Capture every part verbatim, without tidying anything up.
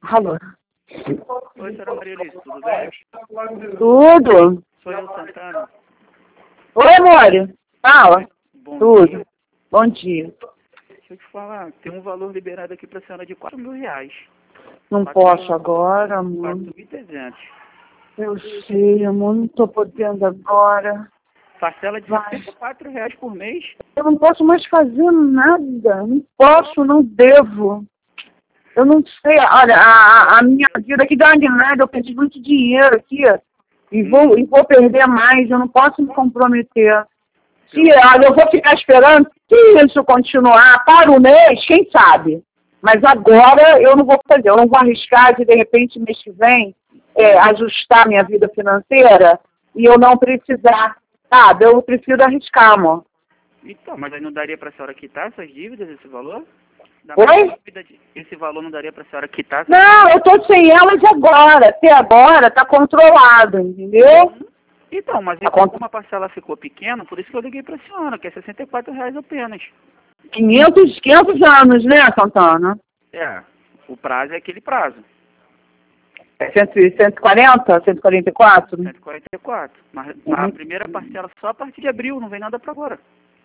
Alô? Oi, senhora Maria Alice, tudo bem? Tudo? Sou eu, Santana. Oi, amor. Fala. Bom Tudo. dia. Bom dia. Deixa eu te falar, tem um valor liberado aqui pra senhora de quatro mil reais. Não Quatro posso mil- agora, amor. quatro mil e trezentos. Eu sei, amor. Não tô podendo agora. Parcela de Vai. sessenta e quatro reais por mês. Eu não posso mais fazer nada. Não posso, não devo. Eu não sei. Olha, a, a minha vida aqui dá uma guinada. Eu perdi muito dinheiro aqui. E vou, e vou perder mais. Eu não posso me comprometer. Se olha, eu vou ficar esperando se isso continuar para o mês, quem sabe? Mas agora eu não vou fazer. Eu não vou arriscar de, de repente, mês que vem, é, ajustar minha vida financeira e eu não precisar. Sabe? Eu prefiro arriscar, amor. Então, mas aí não daria pra senhora quitar essas dívidas, esse valor? Dá Oi? mais dívida de- Esse valor não daria pra senhora quitar? essas- Não, eu tô sem elas agora. Até agora tá controlado, entendeu? Então, mas Tá então, contro- como a parcela ficou pequena, por isso que eu liguei pra senhora, que é sessenta e quatro reais apenas. quinhentos, quinhentos anos, né, Santana? É, o prazo é aquele prazo, É cento e quarenta, cento e quarenta e quatro? cento e quarenta e quatro. Mas Uhum. a primeira parcela só a partir de abril, não vem nada pra agora.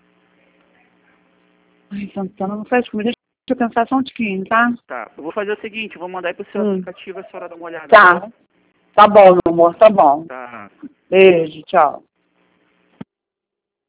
Ai, Santana, não faz comigo. Deixa eu pensar só um tiquinho, tá? Tá, eu vou fazer o seguinte, eu vou mandar aí pro seu Hum. aplicativo, a senhora dá uma olhada. Tá. bom? Tá bom, meu amor, tá bom. Tá. Beijo, tchau.